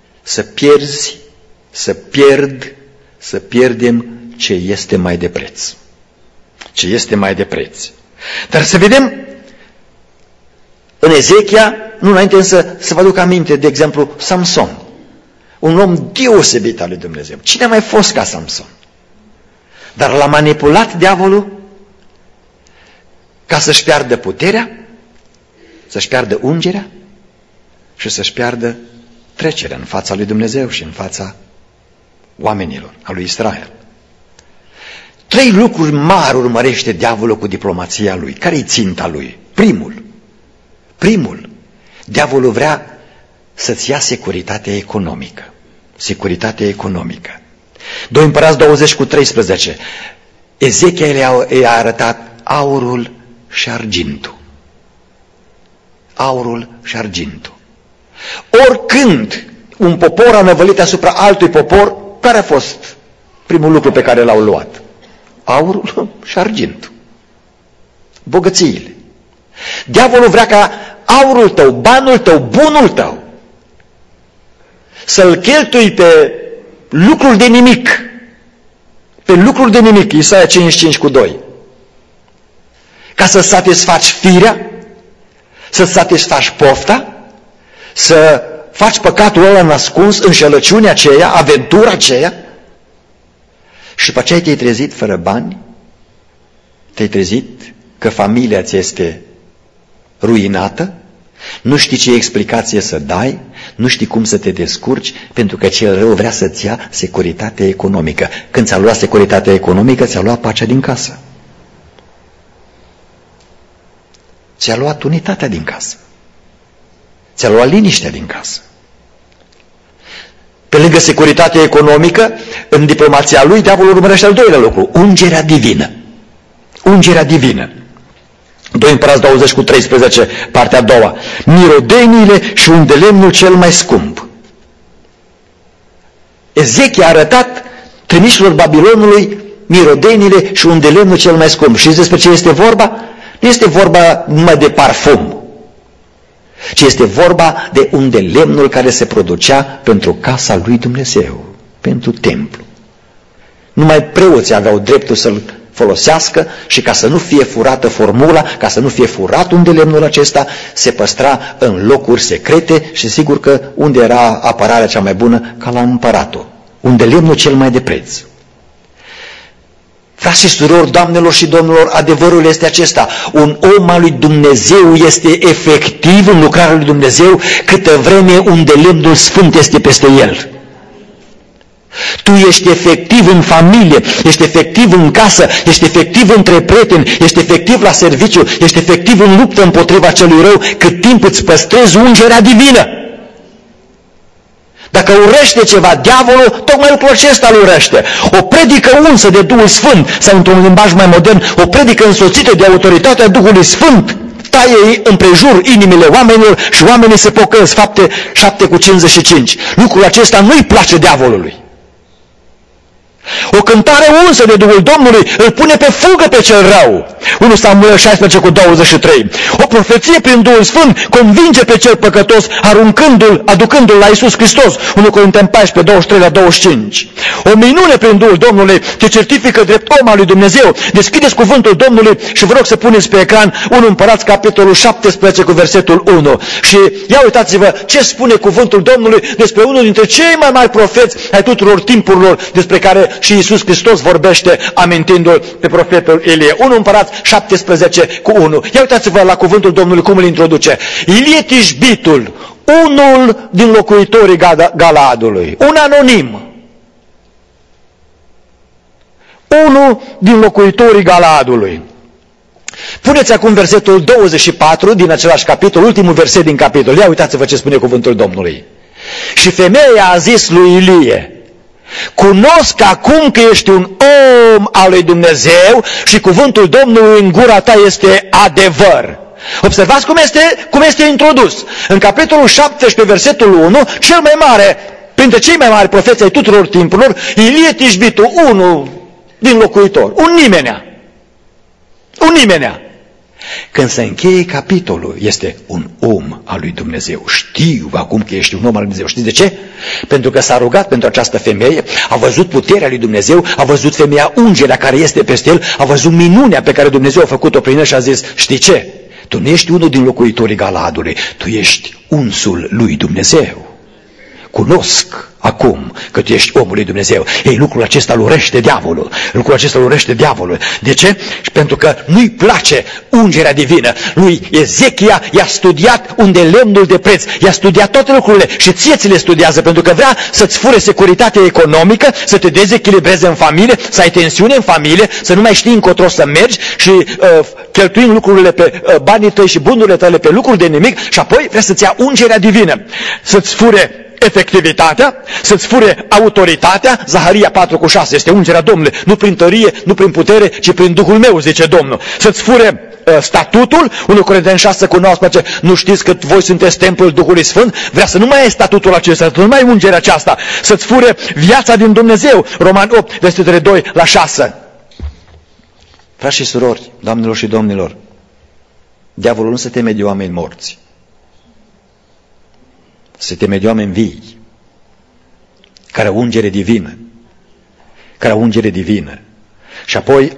[SPEAKER 1] să pierdem ce este mai de preț. Ce este mai de preț. Dar să vedem în Ezechia, nu înainte însă să vă aduc aminte, de exemplu, Samson. Un om deosebit al lui Dumnezeu. Cine a mai fost ca Samson? Dar l-a manipulat diavolul ca să-și piardă puterea, să-și piardă ungerea și să-și piardă trecerea în fața lui Dumnezeu și în fața oamenilor, a lui Israel. 3 lucruri mari urmărește diavolul cu diplomația lui. Care-i ținta lui? Primul, diavolul vrea să-ți ia securitatea economică. Securitatea economică. 2 Împărați 20:13. Ezechia i-a arătat aurul și argintul. Aurul și argintul. Oricând un popor a năvălit asupra altui popor, care a fost primul lucru pe care l-au luat? Aurul și argintul. Bogățiile. Diavolul vrea ca aurul tău, banul tău, bunul tău să-l cheltui pe lucruri de nimic. Pe lucruri de nimic. Isaia 55:2. Ca să satisfaci firea, să-ți satisfaci pofta, să faci păcatul ăla nascuns, înșelăciunea aceea, aventura aceea, și după aceea te-ai trezit fără bani, te-ai trezit că familia ți este ruinată Nu știi ce explicație să dai, nu știi cum să te descurci, pentru că cel rău vrea să-ți ia securitatea economică. Când ți-a luat securitatea economică, ți-a luat pacea din casă. Ți-a luat unitatea din casă. Ți-a luat liniștea din casă. Pe lângă securitatea economică, în diplomația lui, diavolul urmărește al doilea lucru, ungerea divină. Ungerea divină. 2 Împărați 20:13, partea a doua. Mirodeniile și undelemnul cel mai scump. Ezechia a arătat trimișilor Babilonului mirodeniile și undelemnul cel mai scump. Știți despre ce este vorba? Nu este vorba numai de parfum, ci este vorba de undelemnul care se producea pentru casa lui Dumnezeu, pentru templu. Numai preoții aveau dreptul să-l folosească și ca să nu fie furată formula, ca să nu fie furat undelemnul acesta, se păstra în locuri secrete și sigur că unde era apărarea cea mai bună, ca la împăratul. Undelemnul cel mai de preț. Frați și surori, doamnelor și domnilor, adevărul este acesta. Un om al lui Dumnezeu este efectiv în lucrarea lui Dumnezeu câtă vreme undelemnul sfânt este peste el. Tu ești efectiv în familie, ești efectiv în casă, ești efectiv între prieteni, ești efectiv la serviciu, ești efectiv în luptă împotriva celui rău, cât timp îți păstrezi ungerea divină. Dacă urăște ceva diavolul, tocmai lucrul acesta îl urăște. O predică unsă de Duhul Sfânt, sau într-un limbaj mai modern, o predică însoțită de autoritatea Duhului Sfânt, taie împrejur inimile oamenilor și oamenii se pocăiesc. Fapte 7:55. Lucrul acesta nu-i place diavolului. O cântare unsă de Duhul Domnului îl pune pe fugă pe cel rău. 1 Samuel 16:23. O profeție prin Duhul Sfânt convinge pe cel păcătos, aducându-l la Iisus Hristos. 1 Corinteni 14:23-25. O minune prin Duhul Domnului te certifică drept om al lui Dumnezeu. Deschideți cuvântul Domnului și vă rog să puneți pe ecran 1 Împărați capitolul 17 cu versetul 1. Și ia uitați-vă ce spune cuvântul Domnului despre unul dintre cei mai mari profeți ai tuturor timpurilor, despre care și Iisus Hristos vorbește amintindu-l pe profetul Ilie. 1 Împărați 17:1. Ia uitați-vă la cuvântul Domnului cum îl introduce. Ilie Tishbitul, unul din locuitorii Galaadului, un anonim. Unul din locuitorii Galaadului. Puneți acum versetul 24 din același capitol, ultimul verset din capitol. Ia uitați-vă ce spune cuvântul Domnului. Și femeia a zis lui Ilie: cunosc acum că ești un om al lui Dumnezeu și cuvântul Domnului în gura ta este adevăr. Observați cum este introdus. În capitolul 17, versetul 1, cel mai mare, printre cei mai mari profeți ai tuturor timpurilor, Ilie Tishbitul, unul din locuitori, un nimenea. Când se încheie capitolul, este un om al lui Dumnezeu. Știu acum că ești un om al lui Dumnezeu. Știți de ce? Pentru că s-a rugat pentru această femeie, a văzut puterea lui Dumnezeu, a văzut femeia, ungerea care este peste el, a văzut minunea pe care Dumnezeu a făcut-o prin el și a zis: știi ce? Tu nu ești unul din locuitorii Galaadului, tu ești unsul lui Dumnezeu. Cunosc acum că tu ești omul lui Dumnezeu. Ei, lucrul acesta îl urăște diavolul. De ce? Pentru că nu-i place ungerea divină. Lui Ezechia i-a studiat undelemnul de preț. I-a studiat toate lucrurile și ție ți le studiază pentru că vrea să-ți fure securitatea economică, să te dezechilibreze în familie, să ai tensiune în familie, să nu mai știi încotro să mergi și cheltuind lucrurile pe banii tăi și bunurile tale pe lucruri de nimic și apoi vrea să-ți ia ungerea divină. Să-ți fure efectivitatea, să-ți fure autoritatea. Zaharia 4:6 este ungerea Domnului, nu prin tărie, nu prin putere, ci prin Duhul meu, zice Domnul. Să-ți fure statutul, 1 Corinteni 6:19, nu știți că voi sunteți templul Duhului Sfânt? Vrea să nu mai ai statutul acesta, să nu mai ai ungerea aceasta, să-ți fure viața din Dumnezeu. Roman 8, versetele 2-6. Frați și surori, doamnelor și domnilor, diavolul nu se teme de oameni morți, se teme de oameni vii, care au ungere divină. Și apoi,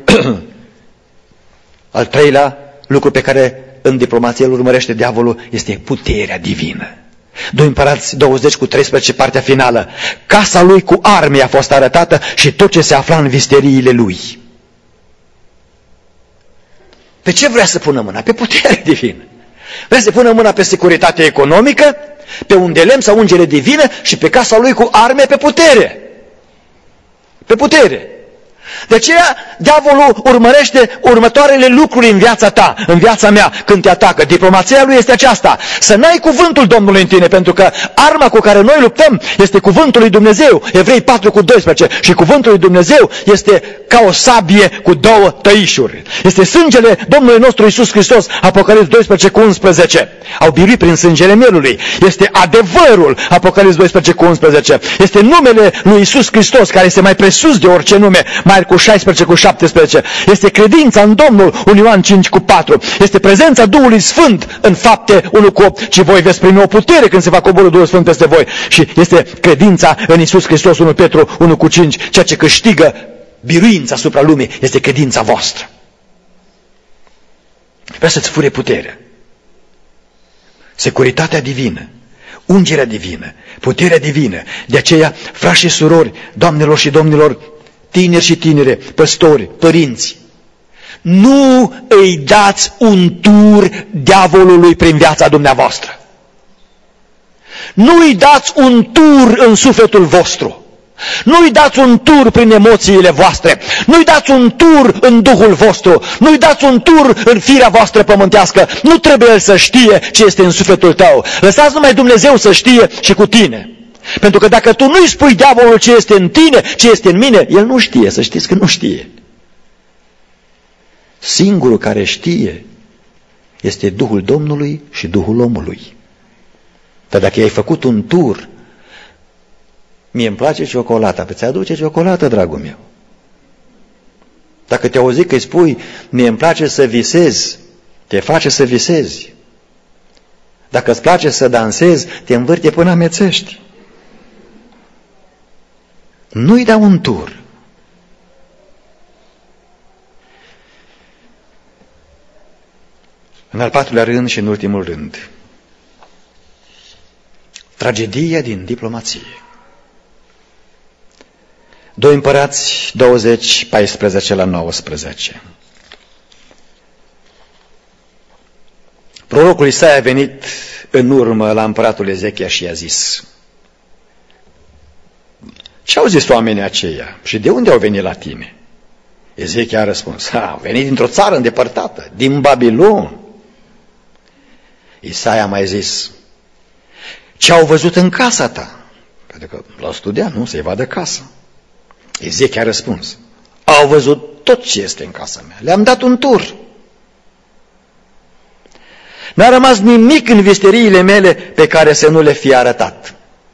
[SPEAKER 1] al treilea lucru pe care în diplomație îl urmărește diavolul este puterea divină. 2 Împărați 20:13, partea finală. Casa lui cu arme a fost arătată și tot ce se afla în visteriile lui. Pe ce vrea să pună mâna? Pe puterea divină. Vrea să pună mâna pe securitatea economică, pe un de lemn sau ungere divină și pe casa lui cu arme pe putere. Pe putere. De aceea, diavolul urmărește următoarele lucruri în viața ta, în viața mea, când te atacă. Diplomația lui este aceasta: să n-ai cuvântul Domnului în tine, pentru că arma cu care noi luptăm este cuvântul lui Dumnezeu. Evrei 4:12. Și cuvântul lui Dumnezeu este ca o sabie cu două tăișuri. Este sângele Domnului nostru Iisus Hristos, Apocalips 12:11. Au biruit prin sângele mielului. Este adevărul, Apocalips 12:11. Este numele lui Iisus Hristos, care este mai presus de orice nume, mai cu 16:17. Este credința în Domnul, 1 Ioan 5:4. Este prezența Duhului Sfânt în Fapte 1:8. Și voi veți primi o putere când se va coborî Duhul Sfânt peste voi. Și este credința în Iisus Hristos, 1 Petru 1:5. Ceea ce câștigă biruința asupra lumii este credința voastră. Vrea să-ți fure puterea. Securitatea divină, ungerea divină, puterea divină. De aceea, frați și surori, doamnelor și domnilor, tineri și tinere, păstori, părinți, nu îi dați un tur diavolului prin viața dumneavoastră. Nu îi dați un tur în sufletul vostru. Nu îi dați un tur prin emoțiile voastre. Nu îi dați un tur în Duhul vostru. Nu îi dați un tur în firea voastră pământească. Nu trebuie el să știe ce este în sufletul tău. Lăsați numai Dumnezeu să știe și cu tine. Pentru că dacă tu nu-i spui diavolul ce este în tine, ce este în mine, el nu știe, să știți că nu știe. Singurul care știe este Duhul Domnului și Duhul omului. Dar dacă i-ai făcut un tur, mie îmi place ciocolata, pe ți aduce ciocolată, dragul meu. Dacă te auzi că îi spui, mie îmi place să visez, te face să visezi. Dacă îți place să dansezi, te învârte până amețești. Nu-i da un tur. În al patrulea rând și în ultimul rând, tragedia din diplomație. 2 Împărați 20:14-19. Prorocul Isaia a venit în urmă la împăratul Ezechia și i-a zis: ce au zis oamenii aceia și de unde au venit la tine? Ezechia a răspuns: au venit dintr-o țară îndepărtată, din Babilon. Isaia a mai zis: ce au văzut în casa ta? Pentru că l-au studiat, nu? Să-i vadă casa. Ezechia a răspuns: au văzut tot ce este în casa mea. Le-am dat un tur. N-a rămas nimic în visteriile mele pe care să nu le fie arătat.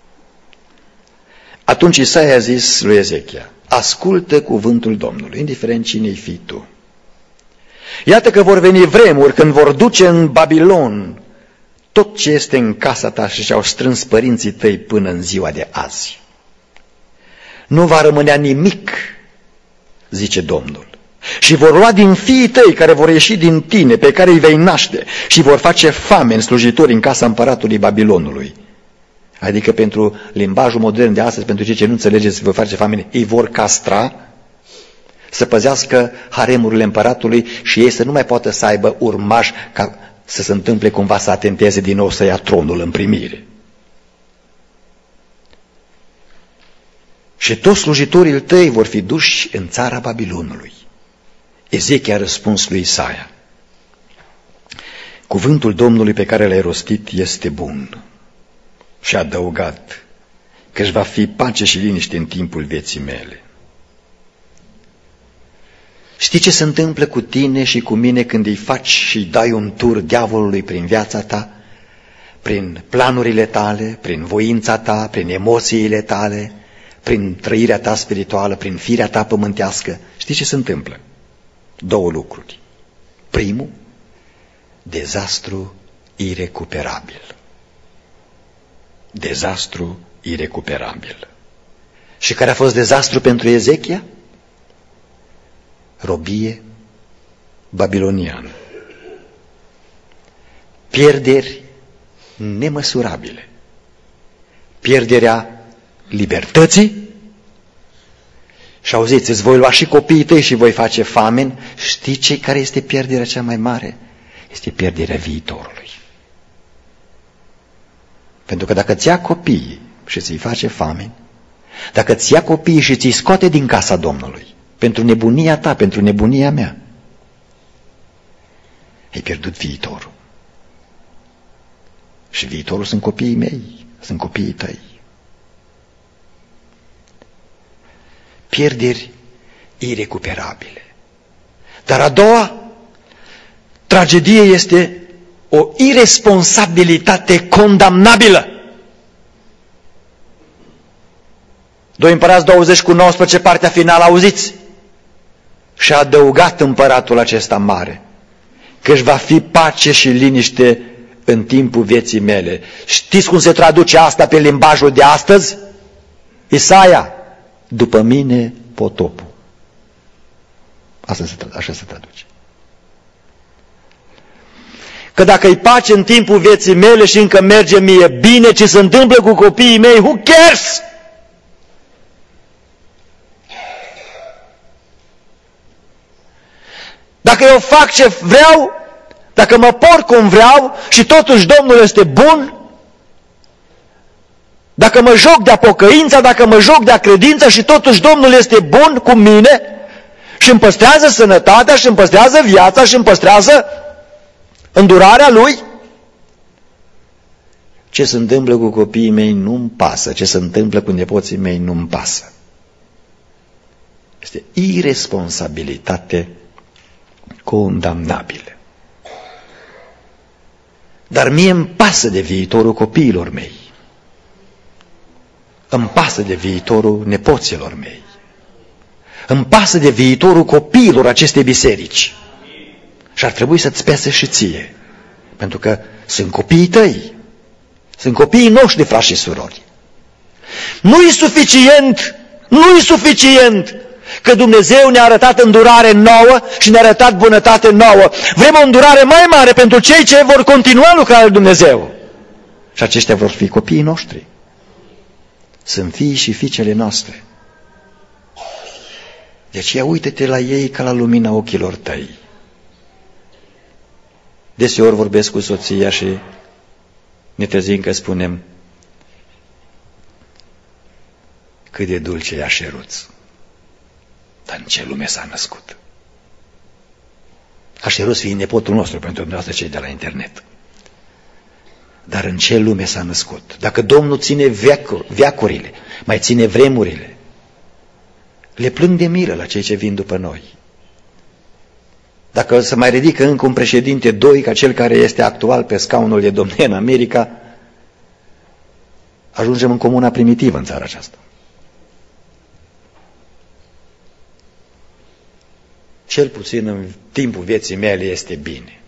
[SPEAKER 1] Atunci Isaia a zis lui Ezechia: ascultă cuvântul Domnului, indiferent cine-i fii tu. Iată că vor veni vremuri când vor duce în Babilon tot ce este în casa ta și ce-au strâns părinții tăi până în ziua de azi. Nu va rămânea nimic, zice Domnul. Și vor lua din fiii tăi care vor ieși din tine, pe care îi vei naște, și vor face fameni slujitori în casa împăratului Babilonului. Adică pentru limbajul modern de astăzi, pentru cei ce nu înțelegeți, vor face fameni, îi vor castra, să păzească haremurile împăratului și ei să nu mai poată să aibă urmași ca să se întâmple cumva să atenteze din nou să ia tronul în primire. Și toți slujitorii tăi vor fi duși în țara Babilonului. Ezechia a răspuns lui Isaia: cuvântul Domnului pe care l-ai rostit este bun. Și a adăugat că își va fi pace și liniște în timpul vieții mele. Știi ce se întâmplă cu tine și cu mine când îi faci și îi dai un tur diavolului prin viața ta, prin planurile tale, prin voința ta, prin emoțiile tale, prin trăirea ta spirituală, prin firea ta pământească? Știi ce se întâmplă? Două lucruri. Primul, dezastru irecuperabil. Dezastru irecuperabil. Și care a fost dezastru pentru Ezechia? Robie babiloniană. Pierderi nemăsurabile. Pierderea libertății. Și auziți, îți voi lua și copiii tăi și voi face fameni. Știi care este pierderea cea mai mare? Este pierderea viitorului. Pentru că dacă ți ia copiii și ți-i face famine, dacă ți ia copiii și ți-i scoate din casa Domnului, pentru nebunia ta, pentru nebunia mea, ai pierdut viitorul. Și viitorul sunt copiii mei, sunt copiii tăi. Pierderi irecuperabile. Dar a doua tragedie este o iresponsabilitate condamnabilă. 2 Împărați 20:19, partea finală, auziți? Și a adăugat împăratul acesta mare că își va fi pace și liniște în timpul vieții mele. Știți cum se traduce asta pe limbajul de astăzi? Isaia, după mine potopul. Așa se traduce. Că dacă-i pace în timpul vieții mele și încă merge mie bine, ce se întâmplă cu copiii mei, who cares? Dacă eu fac ce vreau, dacă mă port cum vreau și totuși Domnul este bun, dacă mă joc de-a pocăința, dacă mă joc de-a credința și totuși Domnul este bun cu mine și îmi păstrează sănătatea și îmi păstrează viața și îmi păstrează îndurarea Lui, ce se întâmplă cu copiii mei nu-mi pasă, ce se întâmplă cu nepoții mei nu-mi pasă. Este iresponsabilitate condamnabilă. Dar mie îmi pasă de viitorul copiilor mei. Îmi pasă de viitorul nepoților mei. Îmi pasă de viitorul copiilor acestei biserici. Și ar trebui să-ți pese și ție. Pentru că sunt copiii tăi. Sunt copiii noștri, frați și surori. Nu-i suficient că Dumnezeu ne-a arătat îndurare nouă și ne-a arătat bunătate nouă. Vrem o îndurare mai mare pentru cei ce vor continua lucrarea lui Dumnezeu. Și aceștia vor fi copiii noștri. Sunt fiii și fiicele noastre. De aceea uită-te la ei ca la lumina ochilor tăi. Deseori vorbesc cu soția și ne trezim că spunem: cât de dulce e Așeruț, dar în ce lume s-a născut. Așeruț fiind nepotul nostru pentru dumneavoastră cei de la internet. Dar în ce lume s-a născut? Dacă Domnul ține veacurile, mai ține vremurile, le plâng de milă la cei ce vin după noi. Dacă se mai ridică încă un președinte, doi, ca cel care este actual pe scaunul de domnie în America, ajungem în comuna primitivă în țara aceasta. Cel puțin în timpul vieții mele este bine.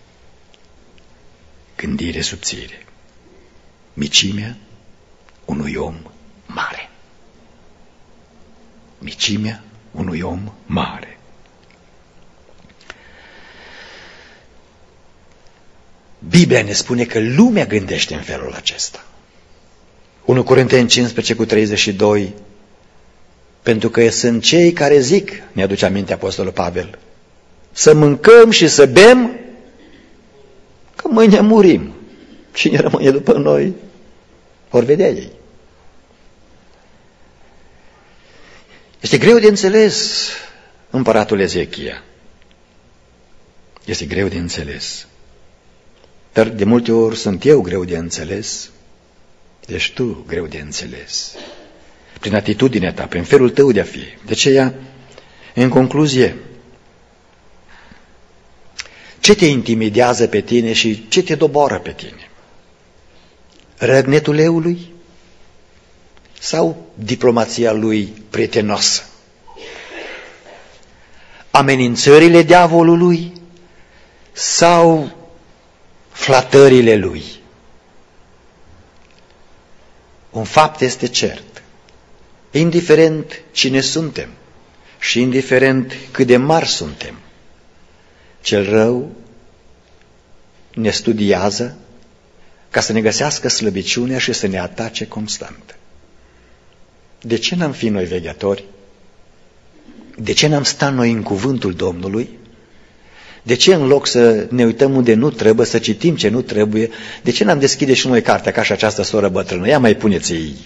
[SPEAKER 1] Gândire subțire. Micimea unui om mare. Micimea unui om mare. Biblia ne spune că lumea gândește în felul acesta. 1 Corinteni 15:32, pentru că sunt cei care zic, ne aduce aminte Apostolul Pavel, să mâncăm și să bem, că mâine murim. Cine rămâne după noi, vor vedea ei. Este greu de înțeles împăratul Ezechia. Este greu de înțeles. Dar de multe ori sunt eu greu de înțeles, ești tu greu de înțeles. Prin atitudinea ta, prin felul tău de a fi. De aceea, în concluzie, ce te intimidează pe tine și ce te doboară pe tine? Răgnetul leului sau diplomația lui prietenoasă? Amenințările diavolului sau flatările lui? Un fapt este cert. Indiferent cine suntem și indiferent cât de mari suntem, cel rău ne studiază ca să ne găsească slăbiciunea și să ne atace constant. De ce n-am fi noi veghetori? De ce n-am stat noi în cuvântul Domnului? De ce în loc să ne uităm unde nu trebuie, să citim ce nu trebuie, de ce n-am deschide și noi cartea ca și această soră bătrână? Ia mai puneți-i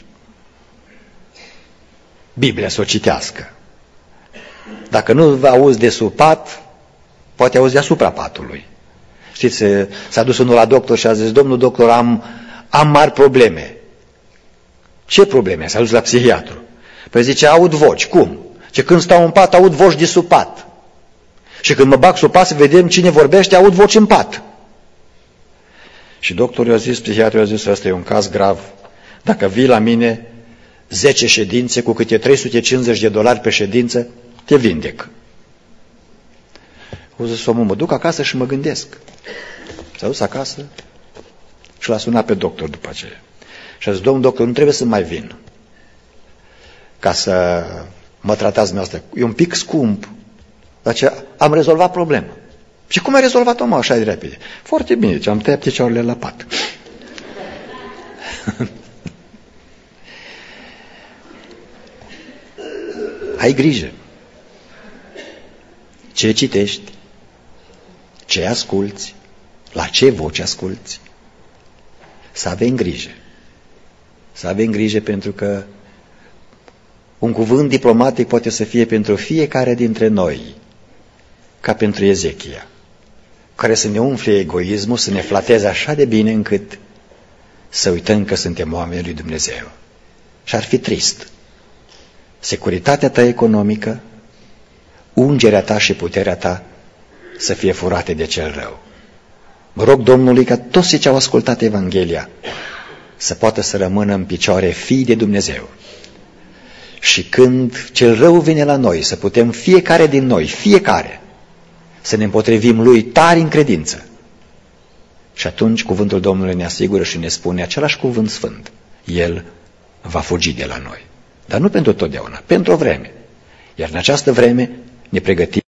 [SPEAKER 1] Biblia să o citească. Dacă nu auzi de sub pat, poate auzi deasupra patului. Știți, s-a dus unul la doctor și a zis: domnul doctor, am mari probleme. Ce probleme? S-a dus la psihiatru. Păi zice: aud voci. Cum? Ce când stau în pat, aud voci de sub pat. Și când mă bag sub pat să vedem cine vorbește, aud voci în pat. Și doctorul a zis, psihiatrul a zis: ăsta e un caz grav. Dacă vii la mine 10 ședințe cu câte $350 pe ședință, te vindec. O zis omul: mă duc acasă și mă gândesc. S-a dus acasă și l-a sunat pe doctor după aceea. Și a zis: domnul doctor, nu trebuie să mai vin ca să mă tratați dumneavoastră. E un pic scump, dar am rezolvat problema. Și cum ai rezolvat-o, mă, așa de repede? Foarte bine, am tăiat picioarele la pat. Ai grijă. Ce citești? Ce asculți? La ce voci asculți? Să avem grijă. Să avem grijă, pentru că un cuvânt diplomatic poate să fie pentru fiecare dintre noi, ca pentru Ezechia, care să ne umfle egoismul, să ne flateze așa de bine încât să uităm că suntem oameni lui Dumnezeu. Și ar fi trist. Securitatea ta economică, ungerea ta și puterea ta să fie furate de cel rău. Mă rog Domnului ca toți cei ce au ascultat Evanghelia să poată să rămână în picioare fii de Dumnezeu. Și când cel rău vine la noi, să putem fiecare din noi, fiecare, să ne împotrivim lui tari în credință. Și atunci cuvântul Domnului ne asigură și ne spune același cuvânt sfânt: El va fugi de la noi. Dar nu pentru totdeauna, pentru o vreme. Iar în această vreme ne pregătim